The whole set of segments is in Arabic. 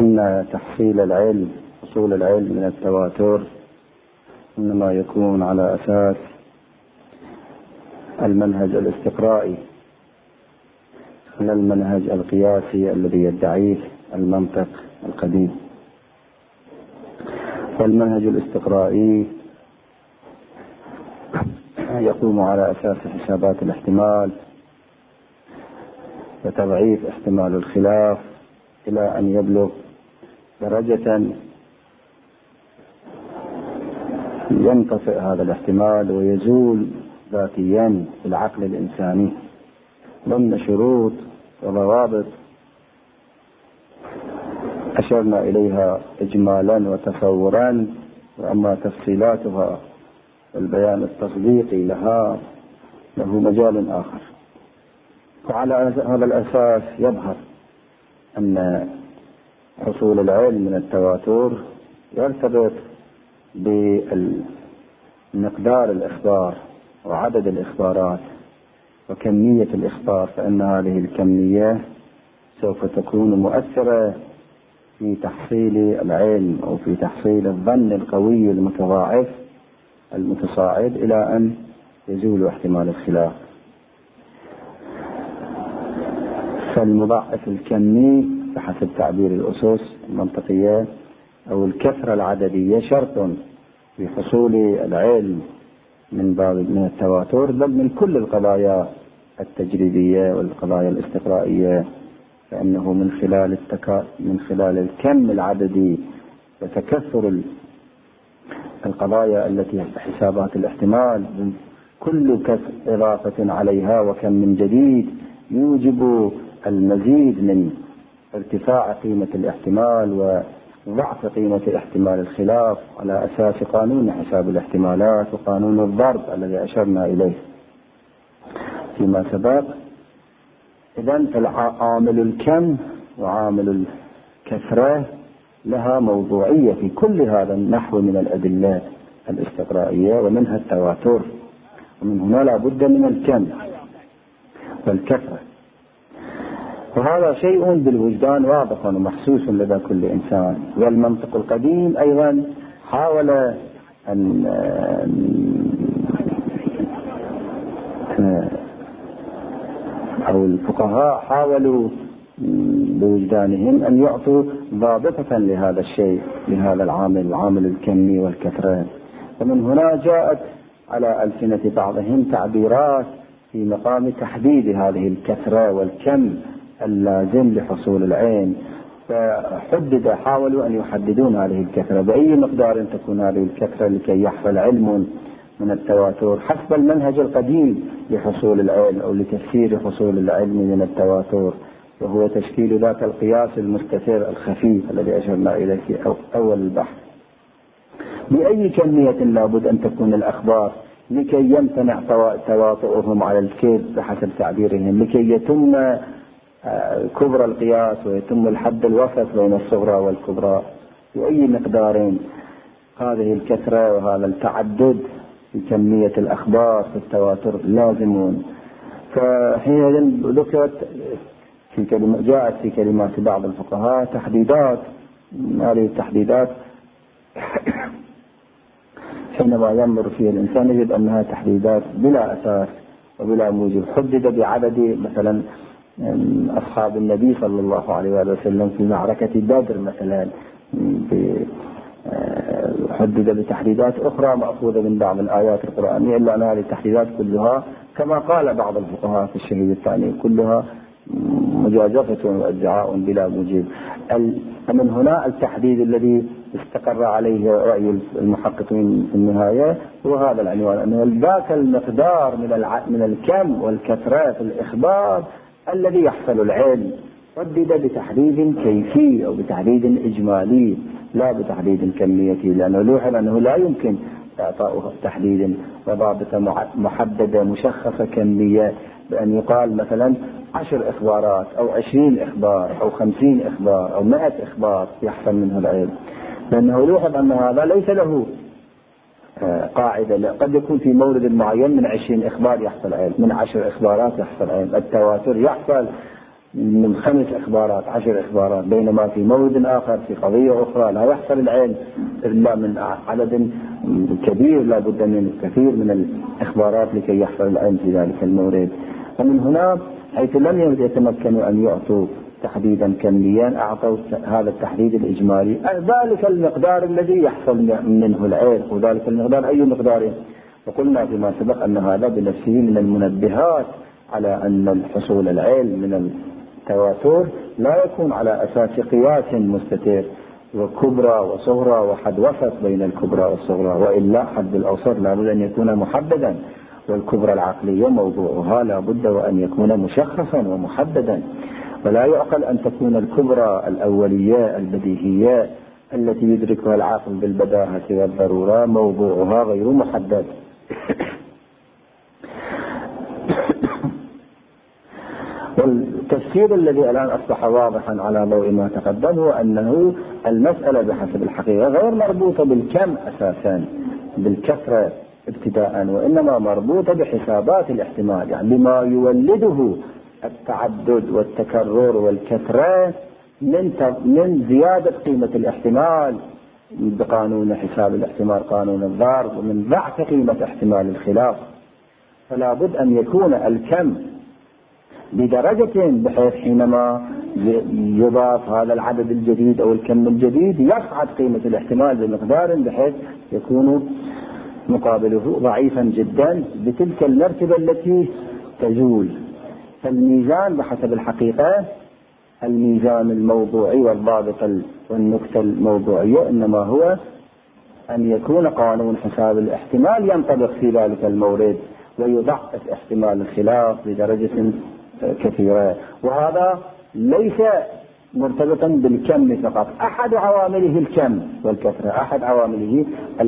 أن تحصيل العلم حصول العلم من التواتر إنما يكون على أساس المنهج الاستقرائي لا المنهج القياسي الذي يدعيه المنطق القديم. والمنهج الاستقرائي يقوم على أساس حسابات الاحتمال وتضعيف احتمال الخلاف إلى أن يبلغ درجة ينطفئ هذا الاحتمال ويزول ذاتيا في العقل الإنساني ضمن شروط وضوابط أشرنا إليها إجمالا وتصورا، وأما تفصيلاتها والبيان التصديقي لها له مجال آخر. وعلى هذا الأساس يظهر أن حصول العلم من التواتر يرتبط بمقدار الإخبار وعدد الإخبارات وكمية الإخبار، فإن هذه الكمية سوف تكون مؤثرة في تحصيل العلم أو في تحصيل الظن القوي المتضاعف المتصاعد إلى أن يزول احتمال الخلاف. فالمضاعف الكمي بحسب تعبير الأسس المنطقية أو الكثرة العددية شرط في حصول العلم من التواتر، بل من كل القضايا التجريبية والقضايا الاستقرائية، فإنه من خلال الكم العددي وتكثر القضايا التي حسابات الاحتمال كل إضافة عليها وكم من جديد يوجب المزيد من ارتفاع قيمة الاحتمال وضعف قيمة احتمال الخلاف على أساس قانون حساب الاحتمالات وقانون الضرب الذي أشرنا إليه فيما سبق. إذن عامل الكم وعامل الكثرة لها موضوعية في كل هذا النحو من الأدلة الاستقرائية ومنها التواتر، ومن هنا لا بد من الكم والكثرة. وهذا شيء بالوجدان واضح ومحسوس لدى كل إنسان. والمنطق القديم أيضا حاول أن أو الفقهاء حاولوا بوجدانهم أن يعطوا ضابطة لهذا الشيء، لهذا العامل الكمي والكثرة. ومن هنا جاءت على ألسنة بعضهم تعبيرات في مقام تحديد هذه الكثرة والكم اللازم لحصول العين، حاولوا أن يحددون هذه الكثرة بأي مقدار تكون هذه الكثرة لكي يحصل علم من التواتر حسب المنهج القديم لحصول العلم أو لتفسير حصول العلم من التواتر، وهو تشكيل ذات القياس المستتر الخفيف الذي أشرنا إليه في أول البحث. بأي كمية لابد أن تكون الأخبار لكي يمتنع تواطؤهم على الكذب بحسب تعبيرهم، لكي يتم كبرى القياس ويتم الحد الوسط بين الصغرى والكبرى. بأي مقدار هذه الكثرة وهذا التعدد في كمية الأخبار في التواتر لازمون. فحين ذكرت جاءت في كلمات بعض الفقهاء تحديدات. هذه التحديدات حينما ينظر فيها الإنسان يجد أنها تحديدات بلا أساس وبلا موجب. حدد بعدد مثلا أصحاب النبي صلى الله عليه وسلم في معركة بدر مثلا، حدد بتحديدات أخرى مأخوذة من بعض الآيات القرآنية، إلا أن هذه التحديدات كلها كما قال بعض الفقهاء في الشهيد الثاني كلها مجازفة وادعاء بلا موجب. ومن هنا التحديد الذي استقر عليه رأي المحققين في النهاية هو هذا العنوان، أنه ذاك المقدار من الكم والكثرة في الإخبار الذي يحصل العلم، حدد بتحديد كيفي أو بتحديد إجمالي لا بتحديد كميتي، لأنه لوحظ أنه لا يمكن إعطاء تحديد وضابط محددة مشخصة كمية بأن يقال مثلا 10 إخبارات أو 20 إخبار أو 50 إخبار أو 100 إخبار يحصل منه العلم، لأنه لوحظ أن هذا ليس له قاعدة. قد يكون في مورد معين من 20 إخبار يحصل علم، من 10 إخبارات يحصل علم. التواتر يحصل من 5 إخبارات 10 إخبارات، بينما في مورد آخر في قضية أخرى لا يحصل العلم إلا من عدد كبير، لا بد من كثير من الإخبارات لكي يحصل العلم في ذلك المورد. ومن هنا حيث لم يتمكنوا أن يعطوا تحديدا كميا، أعطوا هذا التحديد الإجمالي، ذلك المقدار الذي يحصل منه العلم، وذلك المقدار أي مقدار. وقلنا فيما سبق أن هذا بنفسه من المنبهات على أن الحصول العلم من التواتر لا يكون على أساس قياس مستتر وكبرى وصغرى وحد وسط بين الكبرى والصغرى، وإلا حد الأوسط لا بد أن يكون محددا، والكبرى العقلية موضوعها لا بد وأن يكون مشخصا ومحددا. ولا يعقل أن تكون الكبرى الأولية البديهية التي يدركها العقل بالبداهة والضرورة موضوعها غير محدد. والتفسير الذي الآن أصبح واضحا على ضوء ما تقدم هو أنه المسألة بحسب الحقيقة غير مربوطة بالكم أساسا بالكثرة ابتداء، وإنما مربوطة بحسابات الاحتمال، يعني بما يولده التعدد والتكرر والكثرة من زيادة قيمة الاحتمال بقانون حساب الاحتمال قانون الضرب، ومن ضعف قيمة احتمال الخلاف. فلا بد أن يكون الكم بدرجة بحيث حينما يضاف هذا العدد الجديد أو الكم الجديد يصعد قيمة الاحتمال بمقدار بحيث يكون مقابله ضعيفا جدا بتلك المرتبة التي تزول. فالميزان بحسب الحقيقة الميزان الموضوعي والضابط والنكتة الموضوعية إنما هو أن يكون قانون حساب الاحتمال ينطبق في ذلك المورد ويضعف احتمال الخلاف بدرجة كثيرة. وهذا ليس مرتبطا بالكم فقط، أحد عوامله الكم والكثرة، أحد عوامله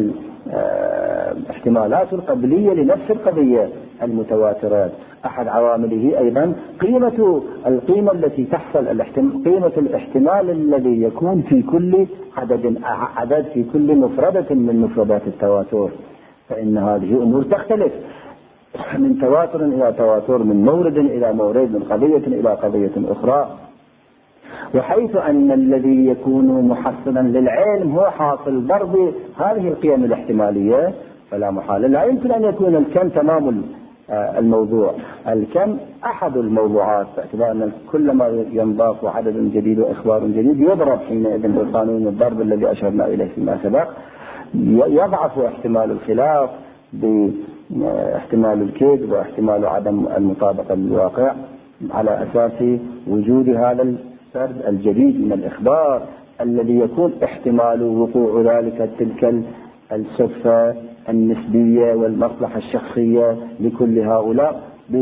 الاحتمالات القبلية لنفس القضية المتواترات، أحد عوامله أيضا القيمة التي تحصل قيمة الاحتمال الذي يكون في كل عدد في كل مفردة من مفردات التواتر. فإن هذه أمور تختلف من تواتر إلى تواتر، من مورد إلى مورد، من قضية إلى قضية أخرى. وحيث أن الذي يكون محصلا للعلم هو حاصل ضرب هذه القيم الاحتمالية، فلا محالة لا يمكن أن يكون الكم تمام الموضوع. الكم أحد الموضوعات، باعتبار أن كلما ينضاف عدد جديد وإخبار جديد يضرب حينئذ بقانون الضرب الذي أشرنا إليه فيما سبق، يضعف احتمال الخلاف باحتمال الكذب واحتمال عدم المطابقة للواقع على أساس وجود هذا الفرد الجديد من الإخبار الذي يكون احتمال وقوع ذلك تلك الصفة النسبية والمصلحة الشخصية لكل هؤلاء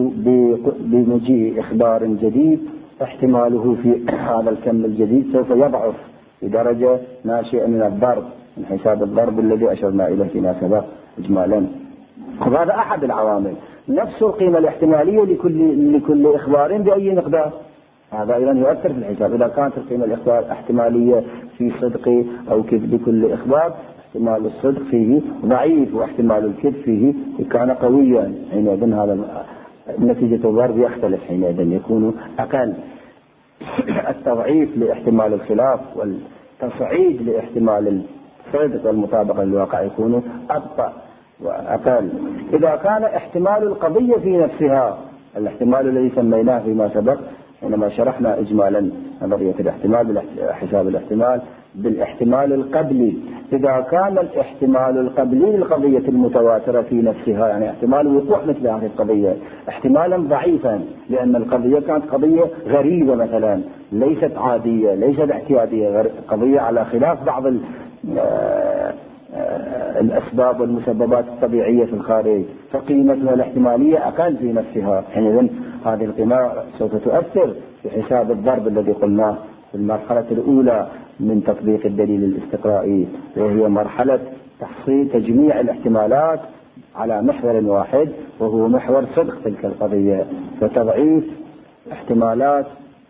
بمجيء إخبار جديد احتماله في هذا الكم الجديد سوف يضعف بدرجة ناشئة من الضرب، من حساب الضرب الذي أشرنا إليه فيما سبق إجمالا. وهذا أحد العوامل. نفس القيمة الاحتمالية لكل إخبار بأي مقدار، هذا أيضا يؤثر في الحساب. إذا كانت القيمة الاحتمالية في صدق أو كذب كل إخبار، احتمال الصدق فيه ضعيف واحتمال الكذب فيه كان قويا، حينئذ هذا نتيجة الضرب يختلف، حينئذ يكون أقل. التضعيف لاحتمال الخلاف والتصعيد لاحتمال الصدق والمطابقة للواقع يكون أبطأ وأقل. إذا كان احتمال القضية في نفسها، الاحتمال الذي سميناه فيما سبق حينما شرحنا إجمالا نظرية الاحتمال حساب الاحتمال بالاحتمال القبلي، إذا كان الاحتمال القبلي للقضية المتواترة في نفسها، يعني احتمال وقوع مثل هذه القضية احتمالا ضعيفا، لأن القضية كانت قضية غريبة مثلا، ليست عادية، ليست اعتيادية، قضية على خلاف بعض الأسباب والمسببات الطبيعية في الخارج، فقيمتها الاحتمالية أقل في نفسها. حينئذ هذه القيمة سوف تؤثر في حساب الضرب الذي قلناه في المرحلة الأولى من تطبيق الدليل الاستقرائي، وهي مرحلة تجميع الاحتمالات على محور واحد وهو محور صدق تلك القضية، فتضعيف احتمالات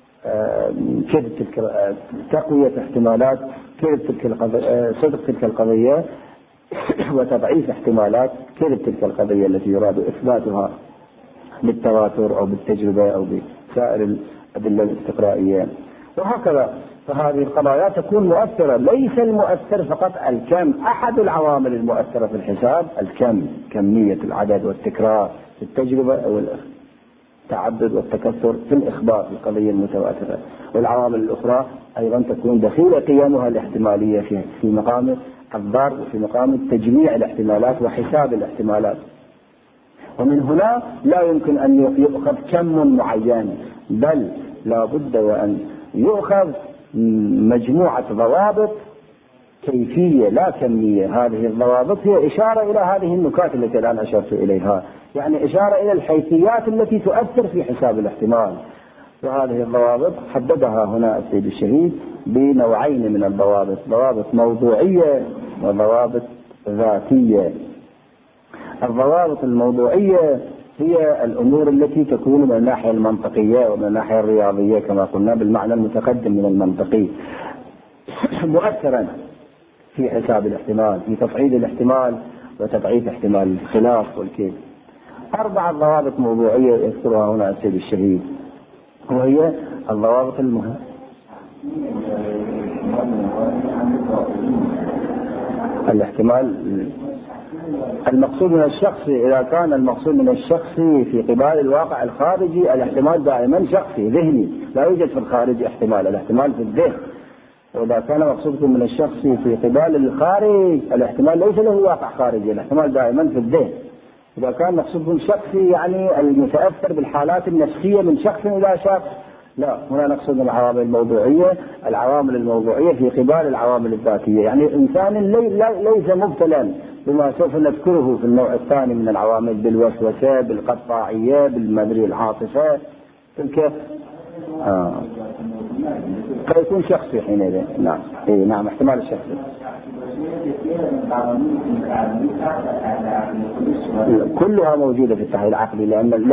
تقوية احتمالات صدق تلك القضية، وتضعيف احتمالات كذب تلك القضية التي يراد إثباتها بالتواتر أو بالتجربة أو بسائر الأدلة الاستقرائية وهكذا. فهذه القضايا تكون مؤثرة. ليس المؤثر فقط الكم، أحد العوامل المؤثرة في الحساب الكم، كمية العدد والتكرار في التجربة أو التعدد والتكثر في الإخبار في القضية المتواترة. والعوامل الأخرى أيضا تكون دخيلة قيمها الاحتمالية في مقام الضرب وفي مقام تجميع الاحتمالات وحساب الاحتمالات. ومن هنا لا يمكن أن يؤخذ كم معين، بل لا بد وأن يؤخذ مجموعة ضوابط كيفية لا كمية. هذه الضوابط هي إشارة إلى هذه النكات التي الآن أشرت إليها، يعني إشارة إلى الحيثيات التي تؤثر في حساب الاحتمال. وهذه الضوابط حددها هنا السيد الشهيد بنوعين من الضوابط، ضوابط موضوعية وضوابط ذاتية. الضوابط الموضوعية هي الأمور التي تكون من الناحية المنطقية ومن الناحية الرياضية كما قلنا بالمعنى المتقدم من المنطقي، مؤثرا في حساب الاحتمال، في تصعيد الاحتمال وتضعيف احتمال الخلاف والكيف. 4 ضوابط موضوعية يذكرها هنا السيد الشهيد، وهي الضوابط المهمة. الاحتمال المقصود من الشخص، إذا كان المقصود من الشخص في قبال الواقع الخارجي، الاحتمال دائما شخصي ذهني، لا يوجد في الخارج احتمال، الاحتمال في الذهن. وإذا كان مقصودكم من الشخص في قبال الخارج، الاحتمال ليس له واقع خارجي، الاحتمال دائما في الذهن. إذا كان مقصودكم شخصي يعني المتأثر بالحالات النفسية من شخص إلى شخص، لا، هنا نقصد العوامل الموضوعية، العوامل الموضوعية في قبال العوامل الذاتية. يعني الإنسان ليس مبتلا بما سوف نذكره في النوع الثاني من العوامل، بالوسوسة، بالقطاعية، بالمدري العاطفة، تلك فيكون شخصي حينئذ. نعم، نعم، احتمال الشخصي كلها موجودة في التحليل العقلي،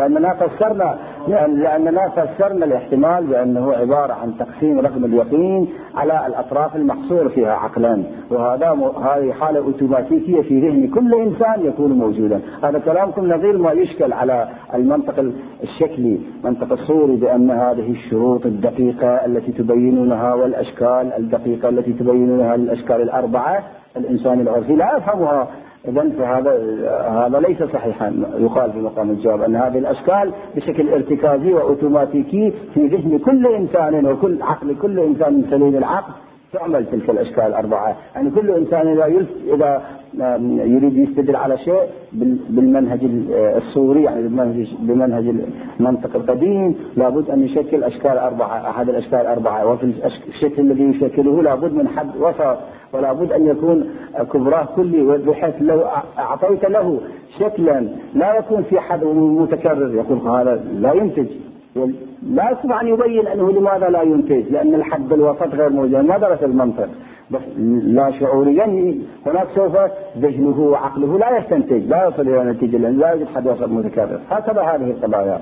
لأننا فسرنا الاحتمال بأنه عبارة عن تقسيم رقم اليقين على الأطراف المحصور فيها عقلا، هذه حالة أوتوماتيكية في ذهن كل إنسان يكون موجودا. هذا كلامكم نظير ما يشكل على المنطق الشكلي، منطق الصوري، بأن هذه الشروط الدقيقة التي تبينونها والأشكال الدقيقة التي تبينونها للأشكال الأربعة الإنسان العرفي لا يفهمها. إذن هذا ليس صحيحا. يقال في مقام الجواب أن هذه الأشكال بشكل ارتكازي وأوتوماتيكي في ذهن كل إنسان وكل عقل كل إنسان سليم العقل تعمل تلك الأشكال الأربعة. يعني كل إنسان إذا يريد يستدل على شيء بالمنهج الصوري، يعني بمنهج المنطق القديم، لابد أن يشكل أشكال أربعة، أحد الأشكال أربعة، وفي الشكل الذي يشكله لابد من حد وسط، ولابد أن يكون كبراه كلي، بحيث لو أعطيت له شكلا لا يكون في حد متكرر يقول هذا لا ينتج، لا يستطيع أن يبين أنه لماذا لا ينتج، لأن الحد الوسط غير موجود. ما درس المنطق، بس لا شعوريا هناك سوف ذهنه وعقله لا يستنتج، لا يصل إلى نتيجة، لأن لا يوجد حد وسط متكرر. هكذا هذه القضايا.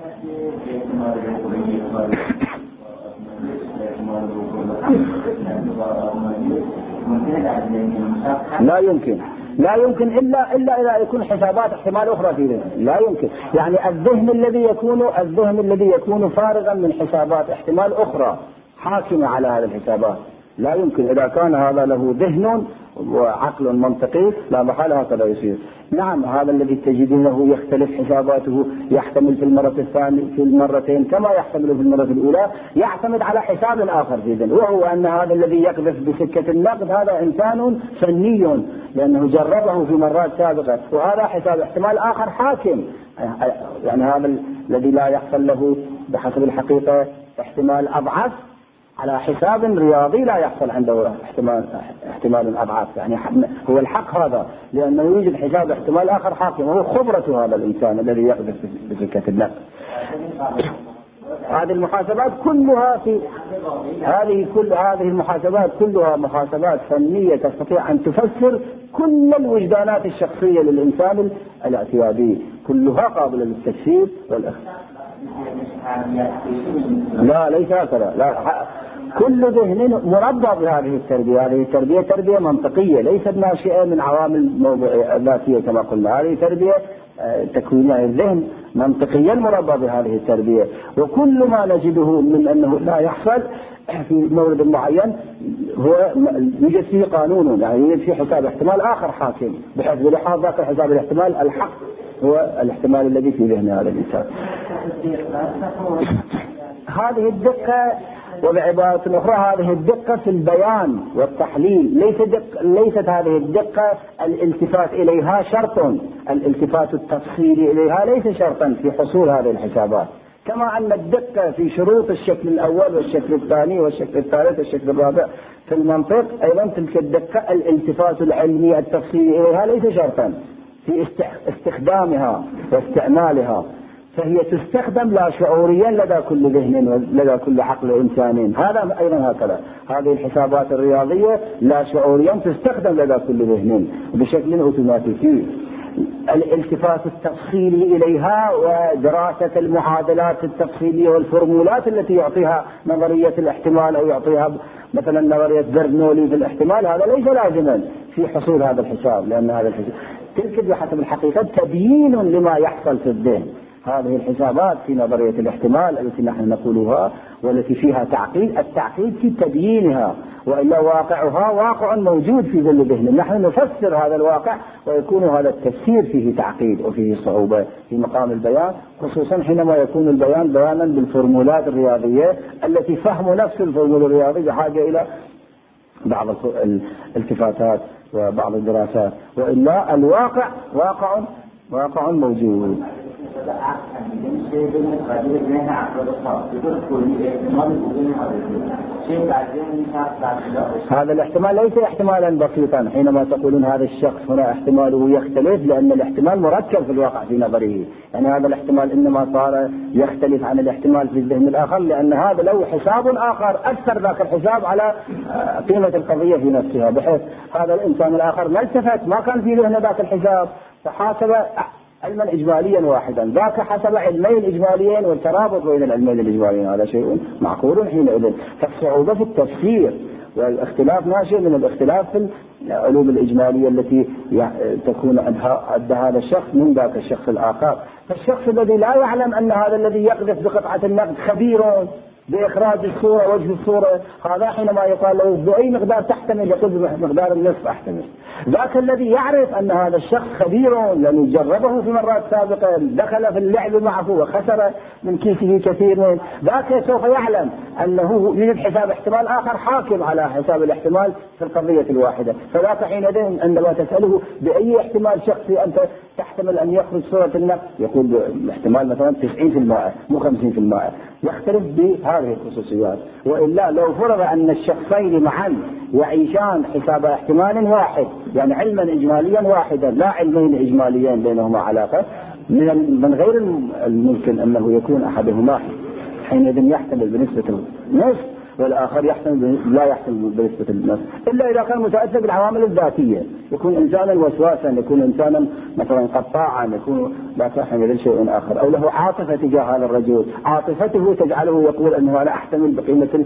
لا يمكن إلا إذا يكون حسابات احتمال أخرى في ذهن، لا يمكن. يعني الذهن الذي يكون فارغا من حسابات احتمال أخرى حاكمة على هذه الحسابات، لا يمكن. إذا كان هذا له ذهن وعقل منطقي لا محالة هكذا يصير. نعم، هذا الذي تجدونه يختلف حساباته، يحتمل في المرة الثانية في المرتين كما يحتمل في المرة الأولى، يعتمد على حساب آخر في ذهن، وهو أن هذا الذي يقذف بسكة النقد هذا إنسان فني لأنه جربه في مرات سابقة، وهذا حساب احتمال آخر حاكم. يعني هذا الذي لا يحصل له بحسب الحقيقة احتمال أضعف على حساب رياضي لا يحصل عنده احتمال أضعاف، يعني هو الحق هذا، لأنه يوجد حساب احتمال آخر حاكم، وهو خبرة هذا الإنسان الذي يقذف بسكة النقد. هذه المحاسبات كلها هذه المحاسبات كلها محاسبات فنية تستطيع أن تفسر كل الوجدانات الشخصية للإنسان الاعتيادي، كلها قابلة للتفسير والإخفاء. لا، ليس هكذا، لا. كل ذهن مربى بهذه التربية. هذه التربية تربية منطقية، ليست ناشئة من عوامل ذاتية كما قلنا. هذه تربية تكوينية. الذهن منطقيا مربى بهذه التربية. وكل ما نجده من أنه لا يحصل في مورد معين هو يوجد فيه قانون، يعني يوجد فيه حساب احتمال آخر حاكم، بحيث بلحاظ ذاك الحساب الاحتمال الحق هو الاحتمال الذي في ذهن هذا الإنسان. هذه الدقة، وبعبارة أخرى هذه الدقة في البيان والتحليل، ليست هذه الدقة الالتفات إليها شرط، الالتفات التفصيلي إليها ليس شرطا في حصول هذه الحسابات، كما أن الدقة في شروط الشكل الأول والشكل الثاني والشكل الثالث والشكل الرابع في المنطق، أيضا تلك الدقة الالتفات العلمي التفصيلي إليها ليس شرطا في استخدامها واستعمالها، فهي تستخدم لا شعوريا لدى كل ذهن ولدى كل عقل إنسان. هذا أيضا هكذا، هذه الحسابات الرياضية لا شعوريا تستخدم لدى كل ذهن بشكل أوتوماتيكي. الالتفات التفصيلي إليها ودراسة المعادلات التفصيلية والفورمولات التي يعطيها نظرية الاحتمال أو يعطيها مثلا نظرية برنولي في الاحتمال، هذا ليس لازما في حصول هذا الحساب، لأن هذا الحساب تلك بحسب الحقيقة تبيين لما يحصل في الذهن. هذه الحسابات في نظرية الاحتمال التي نحن نقولها والتي فيها تعقيد، التعقيد في تبيينها، وإلا واقعها واقع موجود في ظل ذهن، نحن نفسر هذا الواقع ويكون هذا التفسير فيه تعقيد وفيه صعوبة في مقام البيان، خصوصا حينما يكون البيان بيانا بالفورمولات الرياضية التي فهم نفس الفورمولا الرياضية بحاجة إلى بعض الالتفاتات وبعض الدراسات، وإلا الواقع واقع موجود. هذا الاحتمال ليس احتمالا بسيطا حينما تقولون هذا الشخص هنا احتماله يختلف، لأن الاحتمال مركب في الواقع في نظره، يعني هذا الاحتمال إنما صار يختلف عن الاحتمال في الذهن الآخر، لأن هذا له حساب آخر أثر ذاك الحساب على قيمة القضية في نفسها، بحيث هذا الإنسان الآخر ما التفت، ما كان في ذهنه ذاك الحساب، فحاسب علما إجماليا واحدا، ذاك حسب علمين إجماليين، والترابط بين العلمين الإجماليين هذا شيء معقول حينئذ. فالصعوبة في التفسير والاختلاف ناشئ من الاختلاف في العلوم الإجمالية التي تكون عند هذا الشخص من ذاك الشخص الآخر. فالشخص الذي لا يعلم أن هذا الذي يقذف بقطعة النقد خبير بإخراج الصورة وجه الصورة، هذا حينما يقال له بأي مقدار تحتمل يقول بمقدار النصف أحتمل. ذاك الذي يعرف أن هذا الشخص خبير لأنه جربه في مرات سابقة، دخل في اللعب معه وخسر من كيسه كثير، ذاك سوف يعلم أنه يوجد حساب احتمال آخر حاكم على حساب الاحتمال في القضية الواحدة. فذاك حينئذ عندما تسأله بأي احتمال شخصي أنت تحتمل أن يخرج صورة النقد، يقول احتمال مثلا 90% مو 50%، يختلف بهذه الخصوصيات. وإلا لو فرض أن الشخصين معا يعيشان حساب احتمال واحد، يعني علما إجماليا واحدا لا علمين إجماليين بينهما علاقة، من غير الممكن أنه يكون أحدهما حينئذ يحتمل بنسبة النصف والآخر يحتمل لا يحتمل بنسبة النصف، إلا إذا كان متأثر بالعوامل الذاتية، يكون إنسانا وسواسا، يكون إنسانا مثلا قطاعا، يكون لا تحمل شيء آخر، أو له عاطفة تجاه هذا الرجل، عاطفته تجعله يقول أنه أنا أحتمل بقيمة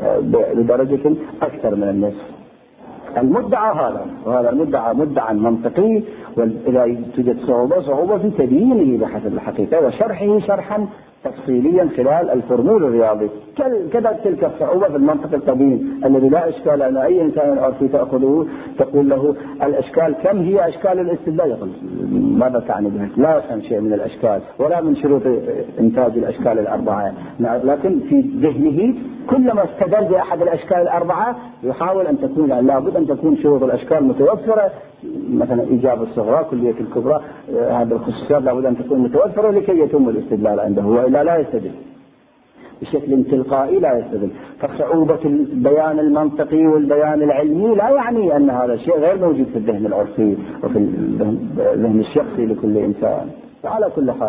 بدرجة أكثر من النصف. المدعى هذا، وهذا المدعى مدعى منطقي، وإذا توجد صعوبة في تبيينه بحسب الحقيقة وشرحه شرحا تفصيليا خلال الفورمول الرياضي. كذا تلك الصعوبة في المنطق القديم الذي لا إشكال أن أي إنسان عرفي تأخذه تقول له الأشكال كم هي أشكال الاستدلال، يقول ماذا تعني بها؟ لا يفهم شيء من الأشكال ولا من شروط إنتاج الأشكال الأربعة، لكن في ذهنه كلما استدل بأحد الأشكال الأربعة يحاول أن تكون لابد أن تكون شروط الأشكال متوفرة، مثلا إيجاب الصغرى كلية الكبرى، هذه الخصوصيات لابد أن تكون متوفرة لكي يتم الاستدلال عنده، وإلا لا يستدل بشكل تلقائي، لا يستدل. فصعوبة البيان المنطقي والبيان العلمي لا يعني أن هذا الشيء غير موجود في الذهن العرفي وفي الذهن الشخصي لكل إنسان. وعلى كل حال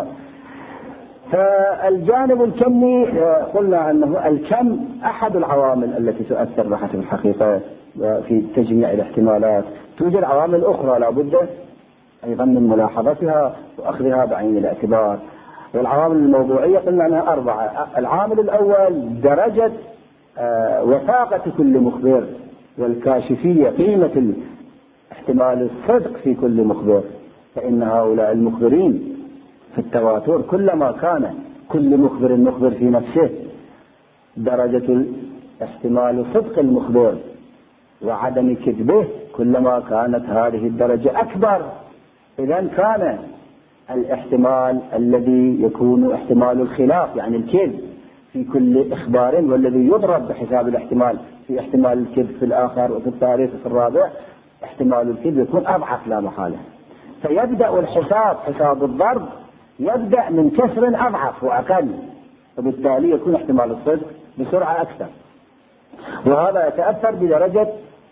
فالجانب الكمي قلنا أنه الكم أحد العوامل التي تؤثر بحسب الحقيقة في تجميع الاحتمالات. توجد عوامل أخرى لابد أيضا من ملاحظتها وأخذها بعين الاعتبار، والعوامل الموضوعية قلنا أنها 4. العامل الأول درجة وثاقة كل مخبر والكاشفية، قيمة احتمال الصدق في كل مخبر، فإن هؤلاء المخبرين في التواتر كلما كان كل مخبر في نفسه درجة احتمال صدق المخبر وعدم كذبه كلما كانت هذه الدرجة أكبر. إذن كان الاحتمال الذي يكون احتمال الخلاف يعني الكذب في كل إخبار والذي يضرب بحساب الاحتمال في احتمال الكذب في الآخر وفي الثالث وفي الرابع احتمال الكذب يكون أضعف لا محالة. فيبدأ الحساب حساب الضرب يبدأ من كسر أضعف وأقل، وبالتالي يكون احتمال الصدق بسرعة أكثر. وهذا يتأثر بدرجة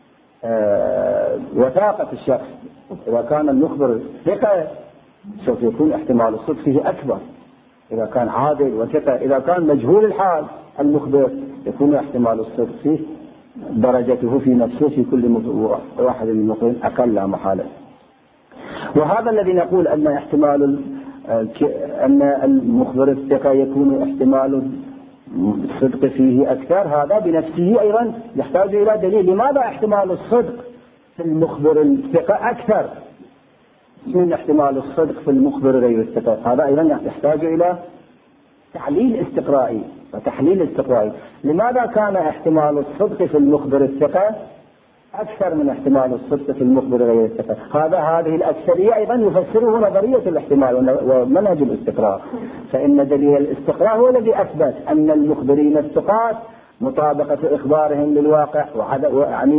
وثاقة الشخص. إذا كان المخبر ثقة سوف يكون احتمال الصدق فيه أكبر، إذا كان عادل وثقة. إذا كان مجهول الحال المخبر يكون احتمال الصدق فيه درجته في نفسه في كل واحد من المخبرين أقل لا محالة. وهذا الذي نقول أن احتمال أن المخبر الثقة يكون احتمال الصدق فيه أكثر، هذا بنفسه أيضا يحتاج إلى دليل. لماذا احتمال الصدق في المخبر الثقة أكثر من احتمال الصدق في المخبر غير الثقة؟ هذا أيضا يحتاج إلى تعليل استقرائي وتحليل استقرائي. لماذا كان احتمال الصدق في المخبر الثقة أكثر من احتمال الصدق في المخبر غير الثقة؟ هذه الأكثرية أيضا يفسره نظرية الاحتمال ومنهج الاستقراء. فإن دليل الاستقراء هو الذي أثبت أن المخبرين الثقات مطابقة إخبارهم للواقع يعني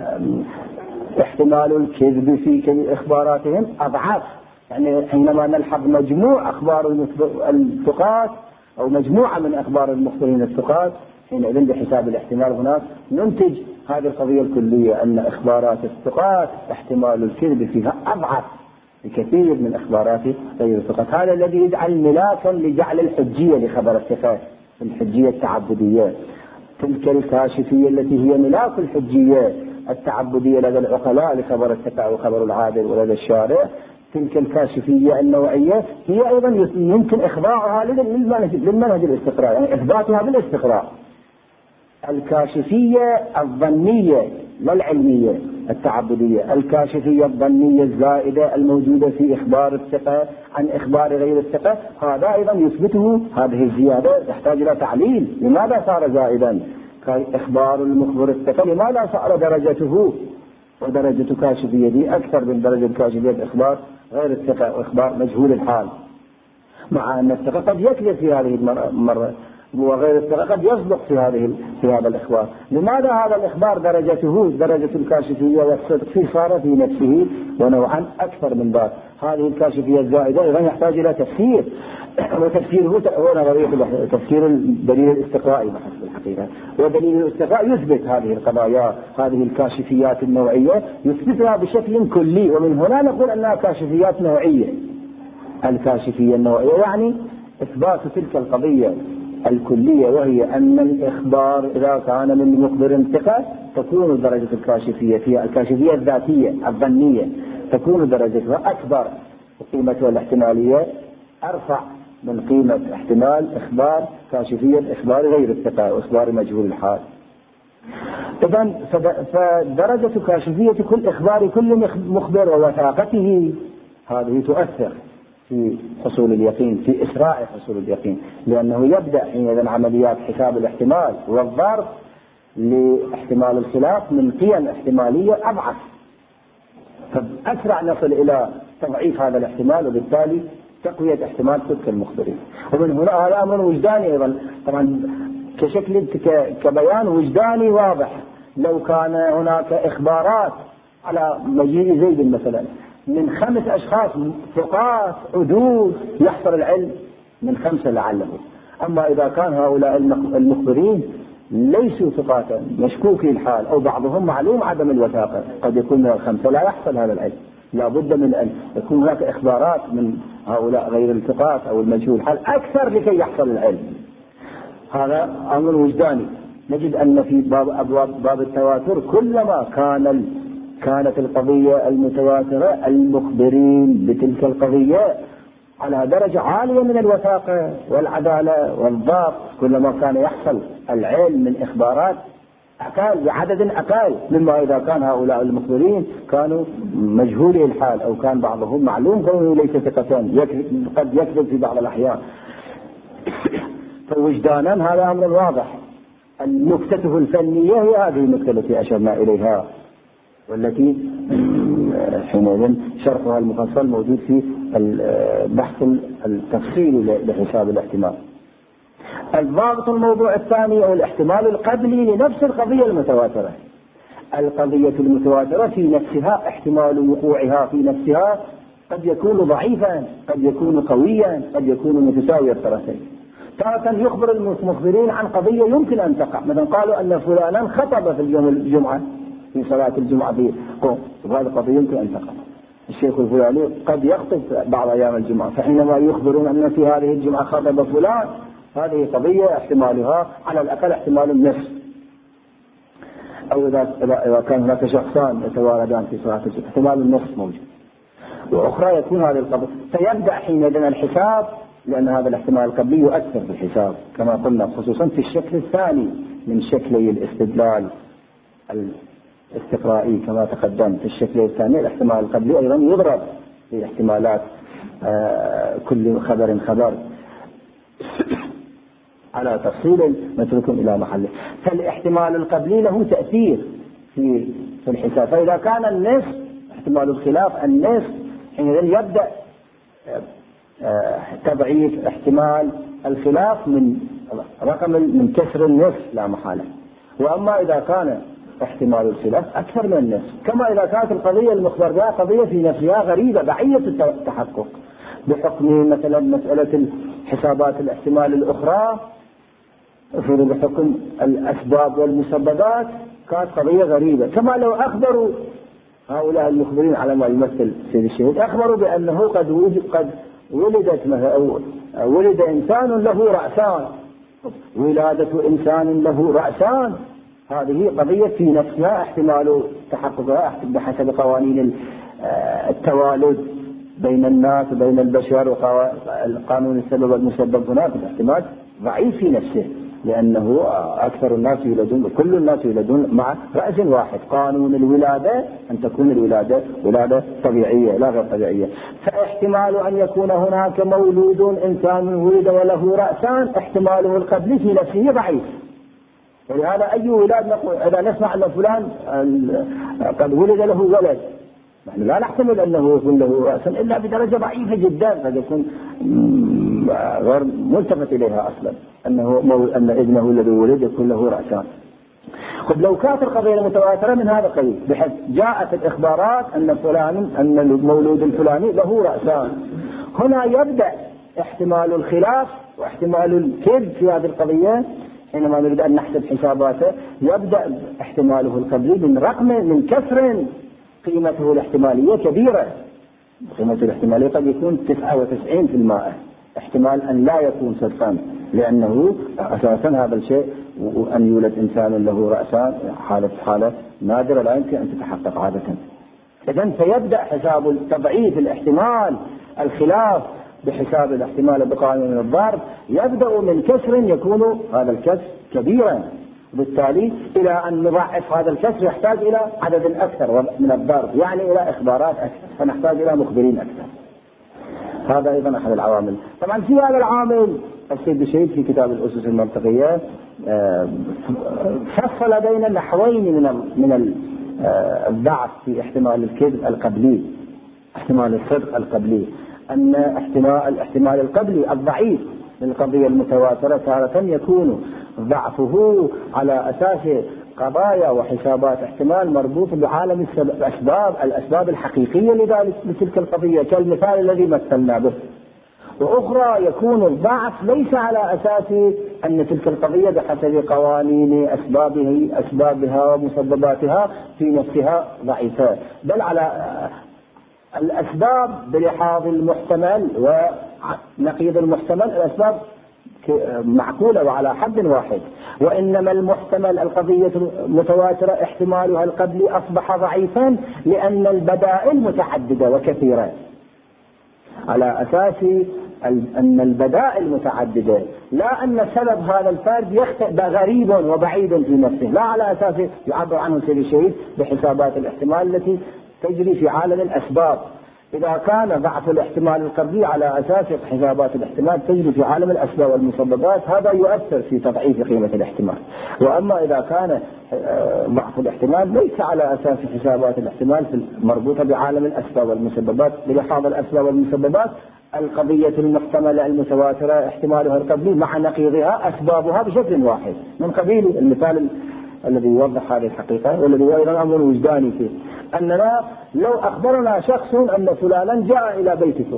احتمال الكذب في إخباراتهم أضعف. يعني حينما نلحظ مجموع أخبار الثقات أو مجموعة من أخبار المخبرين الثقات حينئذ بحساب الاحتمال هناك ننتج هذه القضية الكلية أن إخبارات الثقات احتمال الكذب فيها أضعف بكثير من إخبارات غير الثقات. هذا الذي يجعل ملاكا لجعل الحجية لخبر الثقات، الحجية التعبدية، تلك الكاشفية التي هي ملاك الحجية التعبدية لدى العقلاء لخبر الثقة وخبر العادل ولدى الشارع. تلك الكاشفية النوعية هي أيضا يمكن إخضاعها للمنهج الاستقراء، يعني إثباتها بالاستقراء. الكاشفية الظنية لا العلمية التعبدية، الكاشفية الظنية الزائدة الموجودة في إخبار الثقة عن إخبار غير الثقة، هذا أيضا يثبته. هذه الزيادة تحتاج إلى تعليل. لماذا صار زائدا إخبار المخبر الثقة؟ لماذا صار درجته ودرجة كاشفية دي أكثر من درجة كاشفية إخبار غير الثقة وإخبار مجهول الحال؟ مع أن الثقة قد يكذب في هذه المرة وغير الثقة قد يصدق في هذا الإخبار. لماذا هذا الإخبار درجة الكاشفية والصدق فيه صار في نفسه ونوعا أكثر من ذلك؟ هذه الكاشفية الزائدة أيضا يحتاج إلى تفسير، وتفسيره هو نظرية تفسير الدليل الاستقرائي بحسب الحقيقة. ودليل الاستقراء يثبت هذه القضايا، هذه الكاشفيات النوعية يثبتها بشكل كلي، ومن هنا نقول أنها كاشفيات نوعية. الكاشفية النوعية يعني إثبات تلك القضية الكلية، وهي أن الإخبار إذا كان من مخبر ثقة تكون درجة الكاشفية فيها الكاشفية الذاتية الظنية تكون درجتها أكبر وقيمتها الاحتمالية أرفع من قيمة احتمال إخبار كاشفية إخبار غير الثقة وإخبار مجهول الحال. إذن فدرجة كاشفية كل إخبار كل مخبر ووثاقته هذه تؤثر في حصول اليقين، في إسراع حصول اليقين، لأنه يبدأ حينئذ عمليات حساب الاحتمال والضرب لاحتمال الخلاف من قيم احتمالية أضعف، فأسرع نصل إلى تضعيف هذا الاحتمال وبالتالي تقوية احتمال صدق المخبرين. ومن هنا هذا أمر وجداني أيضا طبعا كشكل كبيان وجداني واضح. لو كان هناك إخبارات على مجيء زيد مثلا من 5 أشخاص ثقات عدول يحصل العلم من 5 لعله. أما إذا كان هؤلاء المخبرين ليسوا ثقاتا مشكوكي الحال أو بعضهم معلوم عدم الوثاقة، قد يكون من 5 لا يحصل هذا العلم. لا بد من أن يكون هناك إخبارات من هؤلاء غير الثقات أو المجهول الحال أكثر لكي يحصل العلم. هذا أمر وجداني. نجد أن في باب التواتر كلما كانت القضية المتواترة المخبرين بتلك القضية على درجة عالية من الوثاقة والعدالة والضبط، كلما كان يحصل العلم من إخبارات أقل بعدد أقل مما إذا كان هؤلاء المخبرين كانوا مجهولي الحال أو كان بعضهم معلوم كونه ليس ثقة قد يكذب في بعض الأحيان. فوجدانا هذا أمر واضح. النكتة الفنية هي هذه النكتة التي أشرنا إليها والتي حينئذ شرحها المفصل موجود في البحث التفصيلي لحساب الاحتمال. الضابط الموضوع الثاني أو الاحتمال القبلي لنفس القضية المتواترة. القضية المتواترة في نفسها احتمال وقوعها في نفسها قد يكون ضعيفا، قد يكون قويا، قد يكون متساوي الطرفين. تارة يخبر المخبرين عن قضية يمكن أن تقع، مثلا قالوا أن فلانا خطب في الجمعة في صلاة الجمعة في قوم، وهذه قضية يمكن أن تقع. الشيخ الفلاني قد يخطب بعض أيام الجمعة، فحينما يخبرون أن في هذه الجمعة خطب فلان، هذه قضية احتمالها على الأقل احتمال النصف. أو إذا كان هناك شخصان يتواردان في صلاة الجمعة احتمال النصف موجود. وأخرى يكون هذه القضية، فيبدأ حينئذ الحساب، لأن هذا الاحتمال القبلي يؤثر في الحساب كما قلنا، خصوصا في الشكل الثاني من شكلي الاستدلال الاستقرائي كما تقدم. في الشكل الثاني الاحتمال القبلي أيضا يضرب في احتمالات كل خبر على تفصيل نترك إلى محله. فالاحتمال القبلي له تأثير في الحساب. فإذا كان النصف احتمال الخلاف النصف، حينئذ يبدأ تضعيف احتمال الخلاف من رقم من كسر النصف لا محالة. وأما إذا كان احتمال الخلاف أكثر من النصف، كما إذا كانت القضية المخبر بها قضية في نفسها غريبة بعيدة التحقق، بحكم مثلا مسألة حسابات الاحتمال الأخرى بحكم الأسباب والمسببات كانت قضية غريبة. كما لو أخبروا هؤلاء المخبرين على ما يمثل سيد الشهيد، أخبروا بأنه قد ولدت مثلا أو ولد إنسان له رأسان، ولادة إنسان له رأسان، هذه قضية في نفسها احتمال تحققها بحسب قوانين التوالد بين الناس وبين البشر وقانون السبب والمسبب. هناك الاحتمال ضعيف في نفسه، لأنه أكثر الناس يولدون وكل الناس يولدون مع رأس واحد. قانون الولادة أن تكون الولادة ولادة طبيعية لا غير طبيعية. فاحتمال أن يكون هناك مولود إنسان ولد وله رأسان احتماله القبلي في نفسه ضعيف. ولهذا أي ولاد نقول إذا نسمع أن فلان قد ولد له ولد، نحن لا نحتمل أنه يكون له رأسا إلا بدرجة ضعيفة جدا، قد يكون غير ملتفت إليها أصلا أن ابنه الذي ولد يكون له رأسان. طب لو كانت القضية المتواترة من هذا القبيل، بحيث جاءت الإخبارات أن المولود الفلاني له رأسان، هنا يبدأ احتمال الخلاف واحتمال الكذب في هذه القضية. حينما نريد أن نحسب حساباته يبدأ احتماله القبلي من كسر قيمته الاحتمالية كبيرة. قيمة الاحتمالية قد يكون 99% احتمال أن لا يكون صدقا، لأنه أساسا هذا الشيء وأن يولد إنسان له رأسان حالة نادرة لا يمكن أن تتحقق عادة. إذن سيبدأ حساب تضعيف الاحتمال الخلاف بحساب الاحتمال بقانون الضرب، يبدأ من كسر يكون هذا الكسر كبيرا، بالتالي إلى أن نضعف هذا الكسر يحتاج إلى عدد أكثر من الضرب، يعني إلى إخبارات أكثر، فنحتاج إلى مخبرين أكثر. هذا أيضا أحد العوامل. طبعا في هذا العامل السيد الشهيد في كتاب الأسس المنطقية فصل بين نحوين من الضعف في احتمال الكذب القبلي، احتمال الصدق القبلي. أن الاحتمال القبلي الضعيف للقضية المتواترة تارة يكون ضعفه على أساس قضايا وحسابات احتمال مربوط بعالم الأسباب الحقيقية لتلك القضية، كالمثال الذي مثلنا به. وأخرى يكون الضعف ليس على أساس أن تلك القضية بحسب قوانين أسبابها ومسبباتها في نفسها ضعيفة، بل على الأسباب بلحاظ المحتمل ونقيض المحتمل. الأسباب معقولة وعلى حد واحد، وإنما المحتمل القضية المتواترة احتمالها القبلي أصبح ضعيفا لأن البدائل متعددة وكثيرة، على أساس أن البدائل متعددة لا أن سبب هذا الفرد غريب وبعيد في نفسه، لا على أساس يعبر عنه سيد الشهيد بحسابات الاحتمال التي تجري في عالم الأسباب. إذا كان ضعف الاحتمال القبلي على أساس حسابات الاحتمال تجري في عالم الأسباب والمسببات، هذا يؤثر في تضعيف قيمة الاحتمال. وأما إذا كان ضعف الاحتمال ليس على أساس حسابات الاحتمال مربوطة بعالم الأسباب والمسببات، بلحاظ الأسباب والمسببات القضية المحتملة المتواترة احتمالها القبلي مع نقيضها أسبابها بشكل واحد، من قبيل المثال الذي يوضح هذه الحقيقة والذي أيضا أمر وجداني فيه، أننا لو أخبرنا شخص أن فلانا جاء إلى بيتكم،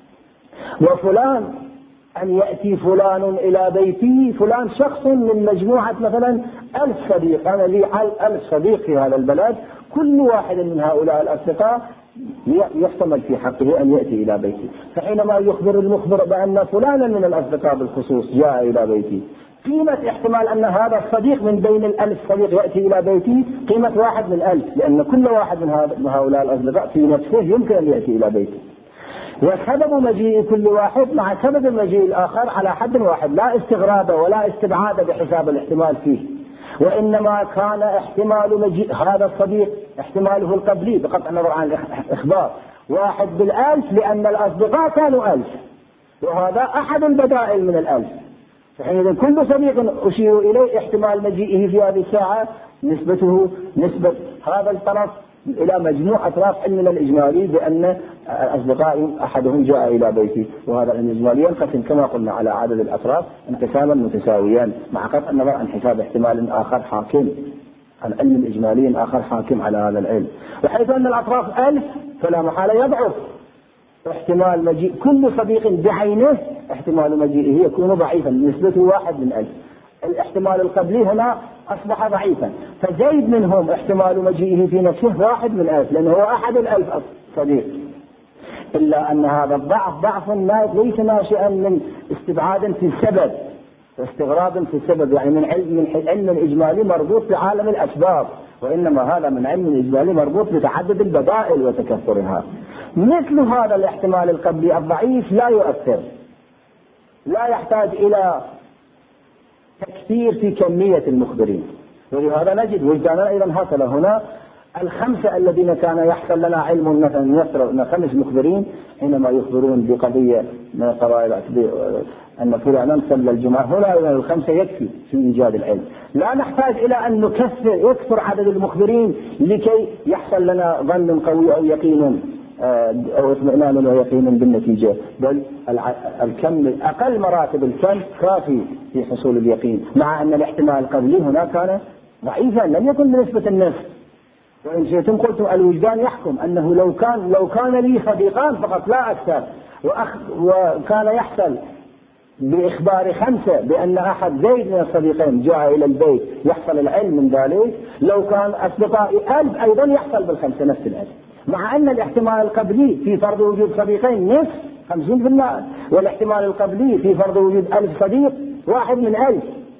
وفلان أن يأتي فلان إلى بيتي، فلان شخص من مجموعة مثلا 1000 صديق، أنا لي 1000 صديق في هذا البلد، كل واحد من هؤلاء الأصدقاء يحتمل في حقه أن يأتي إلى بيتي. فحينما يخبر المخبر بأن فلانا من الأصدقاء بالخصوص جاء إلى بيتي، قيمة احتمال أن هذا الصديق من بين 1000 صديق يأتي إلى بيتي قيمة 1 من 1000، لأن كل واحد من هؤلاء الأصدقاء في نفسه يمكن أن يأتي إلى بيتي. وسبب مجيء كل واحد مع سبب المجيء الآخر على حد واحد، لا استغراب ولا استبعاد بحساب الاحتمال فيه، وإنما كان احتمال مجيء هذا الصديق احتماله القبلي بقطع النظر عن الإخبار 1 بالألف، لأن الأصدقاء كانوا 1000، وهذا أحد البدائل من 1000. فحينئذ كل صديق أشير إليه احتمال مجيئه في هذه الساعة نسبته نسبة هذا الطرف إلى مجموع أطراف علمنا الإجمالي بأن أصدقائي أحدهم جاء إلى بيتي، وهذا الإجمالي ينقسم كما قلنا على عدد الأطراف انقساما متساويا، مع قطع النظر عن حساب احتمال آخر حاكم، عن علم الإجمالي آخر حاكم على هذا العلم. وحيث أن الأطراف 1000 فلا محالة يضعف احتمال مجيء كل صديق بعينه، احتمال مجيئه يكون ضعيفا نسبته 1 من 1000. الاحتمال القبلي هنا أصبح ضعيفا، فزيد منهم احتمال مجيئه في نفسه 1 من 1000، لأنه هو أحد 1000 صديق. إلا أن هذا الضعف ضعف ليس ناشئا من استبعاد في السبب واستغراب في السبب، يعني من علم الإجمالي مربوط بعالم الأسباب، وإنما هذا من علم الإجمالي مربوط بتعدد البدائل وتكثرها. مثل هذا الاحتمال القبلي الضعيف لا يؤثر، لا يحتاج إلى تكثير في كمية المخبرين، ولهذا نجد وجدانا أيضا حصل هنا 5 الذين كان يحصل لنا علم مثلا يفترض 5 مخبرين حينما يخبرون بقضية من قضايا أن فلانا صلى الجمعة، هنا أيضا 5 يكفي في إيجاد العلم، لا نحتاج إلى أن يكثر عدد المخبرين لكي يحصل لنا ظن قوي أو يقين أو اطمئنان ويقين بالنتيجة، بل الكم أقل مراتب الكم كافي في حصول اليقين، مع أن الاحتمال القبلي هنا كان ضعيفا لم يكن بنسبة النصف. وإن شئتم قلتم الوجدان يحكم أنه لو كان لي صديقان فقط لا أكثر، وكان يحصل بإخبار 5 بأن أحد زيد من الصديقين جاء إلى البيت يحصل العلم من ذلك، لو كان أصدقائي 1000 أيضا يحصل بال5 نفس العلم، مع أن الاحتمال القبلي في فرض وجود صديقين نصف 50%، والاحتمال القبلي في فرض وجود 1000 صديق 1 من 1000.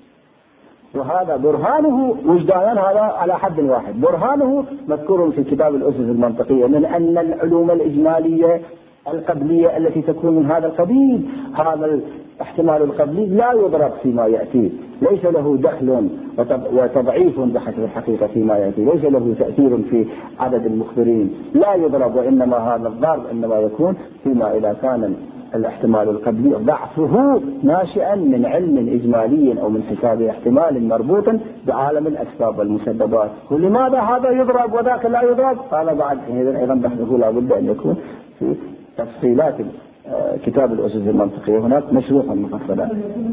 وهذا برهانه وجدانا هذا على حد واحد، برهانه مذكور في كتاب الأسس المنطقية، من أن العلوم الإجمالية القبلية التي تكون من هذا القبيل، هذا الاحتمال القبلي لا يضرب فيما يأتي، ليس له دخل وتضعيف بحسب الحقيقة فيما يأتي، ليس له تأثير في عدد المخبرين، لا يضرب، وإنما هذا الضرب إنما يكون فيما إذا كان الاحتمال القبلي ضعفه ناشئا من علم إجمالي أو من حساب احتمال مربوطا بعالم الأسباب والمسببات. ولماذا هذا يضرب وذاك لا يضرب؟ قال بعد أيضا بحثه لا بد أن يكون في تفصيلات كتاب الأسس المنطقية هناك مشروحا مفصلا.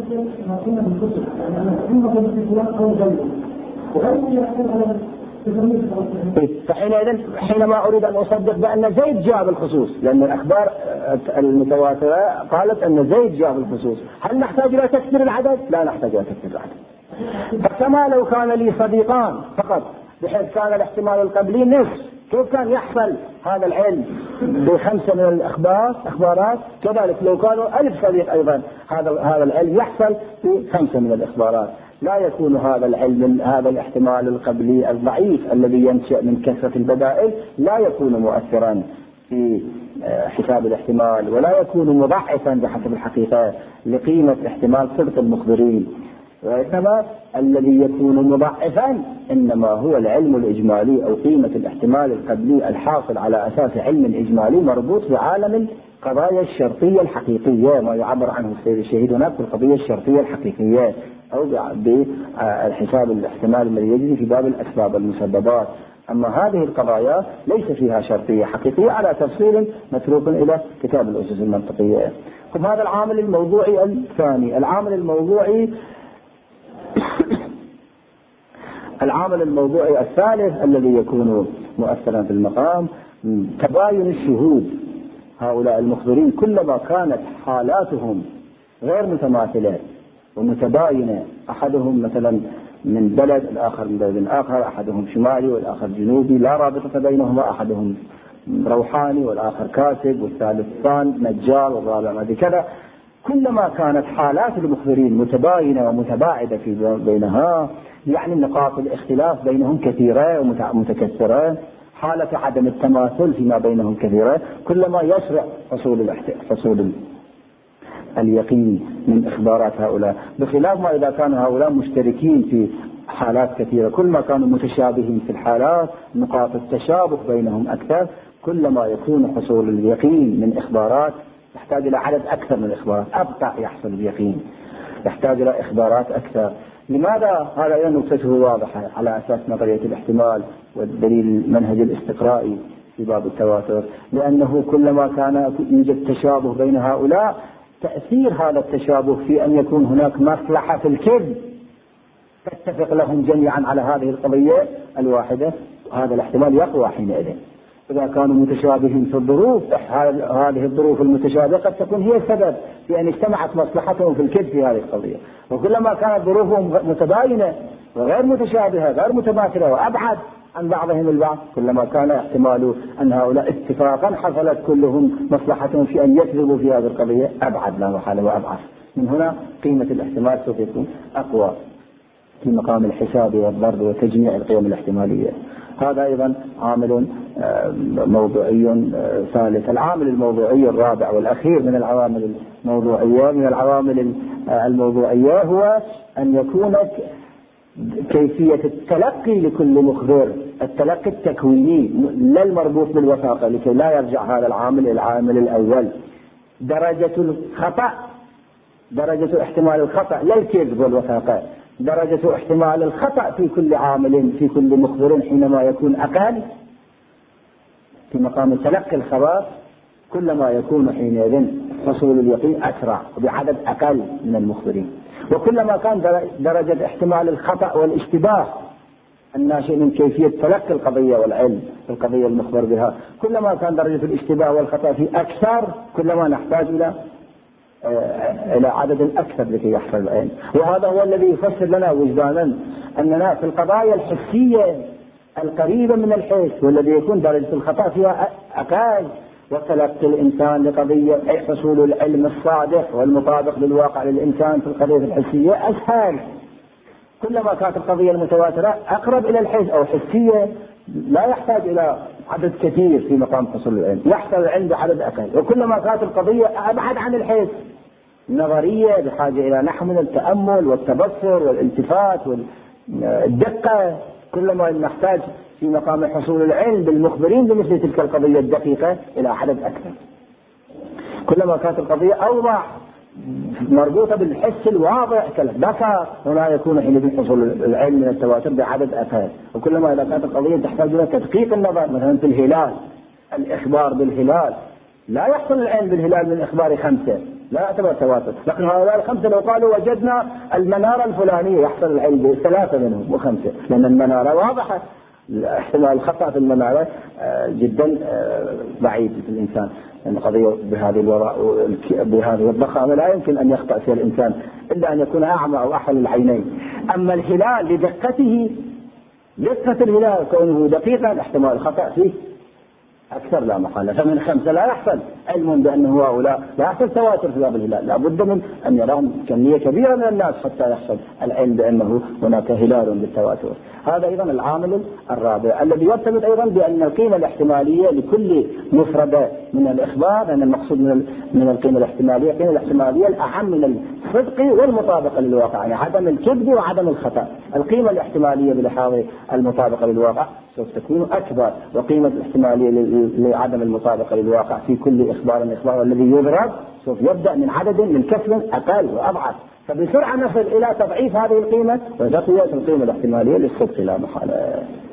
حينما أريد أن أصدق بأن زيد جاء بالخصوص، لأن الأخبار المتواترة قالت أن زيد جاء بالخصوص، هل نحتاج إلى تكثير العدد؟ لا نحتاج إلى تكثير العدد. فكما لو كان لي صديقان فقط بحيث كان الاحتمال القبلي نصف، كيف كان يحصل هذا العلم ب5 من الأخبارات؟ كذلك لو كانوا 1000 صديق أيضا هذا العلم يحصل ب5 من الأخبارات. لا يكون هذا العلم، هذا الاحتمال القبلي الضعيف الذي ينشأ من كثرة البدائل لا يكون مؤثرا في حساب الاحتمال، ولا يكون مضاعفا بحسب الحقيقة لقيمة احتمال صدق المخبرين، وإنما الذي يكون مضاعفا إنما هو العلم الإجمالي أو قيمة الاحتمال القبلي الحاصل على أساس علم إجمالي مربوط بعالم القضايا الشرطية الحقيقية، ما يعبر عنه السيد الشهيد هناك بالقضية الشرطية الحقيقية، أو بالحساب الاحتمال الذي يجري في باب الأسباب المسببات. أما هذه القضايا ليس فيها شرطية حقيقية على تفصيل متروك إلى كتاب الأسس المنطقية. هذا العامل الموضوعي الثاني. العامل الموضوعي الثالث الذي يكون مؤثرا في المقام تباين الشهود. هؤلاء المخبرين كلما كانت حالاتهم غير متماثلة ومتباينة، أحدهم مثلا من بلد، الآخر من بلد آخر، أحدهم شمالي والآخر جنوبي، لا رابطة بينهما، أحدهم روحاني والآخر كاتب والثالث نجار والرابع كذا، كلما كانت حالات المخبرين متباينة ومتباعدة في بينها، يعني نقاط الاختلاف بينهم كثيرة ومتكثرة، حالة عدم التماثل فيما بينهم كثيرة، كلما يسرع حصول اليقين من إخبارات هؤلاء، بخلاف ما إذا كان هؤلاء مشتركين في حالات كثيرة، كل ما كانوا متشابهين في الحالات نقاط التشابه بينهم أكثر، كلما يكون حصول اليقين من إخبارات يحتاج إلى عدد أكثر من الإخبارات، أبطأ يحصل اليقين، يحتاج إلى إخبارات أكثر. لماذا؟ هذا أيضا نقطته واضحة على أساس نظرية الاحتمال والدليل المنهج الاستقرائي في باب التواتر، لأنه كلما كان يوجد تشابه بين هؤلاء، تأثير هذا التشابه في أن يكون هناك مصلحة في الكذب تتفق لهم جميعا على هذه القضية الواحدة، هذا الاحتمال يقوى حينئذ. إذا كانوا متشابهين في الظروف، هذه الظروف المتشابهة قد تكون هي السبب في أن اجتمعت مصلحتهم في الكذب في هذه القضية، وكلما كانت ظروفهم متباينة وغير متشابهة غير متماثلة وأبعد عن بعضهم البعض، كلما كان احتمال أن هؤلاء اتفاقا حصلت كلهم مصلحتهم في أن يكذبوا في هذه القضية أبعد لا محالة وأبعد. من هنا قيمة الاحتمال سوف يكون أقوى في مقام الحساب والضرب وتجميع القيم الاحتمالية. هذا أيضا عامل موضوعي ثالث. العامل الموضوعي الرابع والأخير من العوامل الموضوعية هو أن يكون كيفية التلقي لكل مخبر، التلقي التكويني لا المربوط بالوثاقة، لكي لا يرجع هذا العامل إلى العامل الأول. درجة الخطأ، درجة احتمال الخطأ لا الكذب والوثاقة، درجة احتمال الخطأ في كل عامل في كل مخبر حينما يكون أقل في مقام تلقي الخبر، كلما يكون حينئذ حصول اليقين أسرع وبعدد أقل من المخبرين. وكلما كان درجة احتمال الخطأ والاشتباه الناشئ من كيفية تلقي القضية والعلم في القضية المخبر بها، كلما كان درجة الاشتباه والخطأ في أكثر، كلما نحتاج إلى عدد أكثر لكي يحصل العلم. وهذا هو الذي يفسر لنا وجدانا أننا في القضايا الحسية القريبة من الحس والذي يكون درجة الخطأ فيها أقل، وتلقي الإنسان لقضية أي حصول العلم الصادق والمطابق للواقع للإنسان في القضية الحسية أسهل. كلما كانت القضية المتواترة أقرب إلى الحس أو حسية لا يحتاج إلى عدد كثير في مقام حصول العلم، يحصل العلم بعدد أقل. وكلما كانت القضية أبعد عن الحس، نظرية بحاجة إلى نحو من التأمل والتبصر والالتفات والدقة، كلما نحتاج في مقام حصول العلم بالمخبرين بمثل تلك القضية الدقيقة إلى عدد أكثر. كلما كانت القضية أوضح مربوطة بالحس الواضح كالبصر، هنا يكون حينئذ حصول العلم من التواتر بعدد أقل. وكلما إذا كانت القضية تحتاج إلى تدقيق النظر، مثلا في الهلال، الإخبار بالهلال، لا يحصل العلم بالهلال من إخبار 5، لا يعتبر تواتر، لكن هؤلاء 5 لو قالوا وجدنا المنارة الفلانية يحصل العلم ب3 منهم و5، لأن المنارة واضحة، احتمال الخطأ في المنارة جدا بعيد في الإنسان. القضية بهذه الضخامة لا يمكن أن يخطأ فيها الإنسان إلا أن يكون أعمى أو أحل العينين. أما الهلال لدقة الهلال كونه دقيقا احتمال الخطأ فيه أكثر لا محالة. فمن 5 لا يحصل علم بأنه هؤلاء، لا يحصل تواتر في باب الهلال، لا بد من أن يرون كمية كبيرة من الناس حتى يحصل العلم بأنه هناك هلال بالتواتر. هذا أيضا العامل الرابع الذي يرتبط أيضا بأن القيمة الاحتمالية لكل مفردة من الإخبار، لأن المقصود من القيمة الاحتمالية، القيمة الاحتمالية الأهم من الصدق والمطابقة للواقع، يعني عدم الكذب وعدم الخطأ. القيمة الاحتمالية بلحاظ المطابقة للواقع سوف تكون أكبر، وقيمة الاحتمالية لعدم المطابقة للواقع في كل إخبار الذي يضرب سوف يبدأ من عدد من كسر أقل وأضعف، فبسرعة نصل إلى تضعيف هذه القيمة وتقوية القيمة الاحتمالية للصدق لا محالة.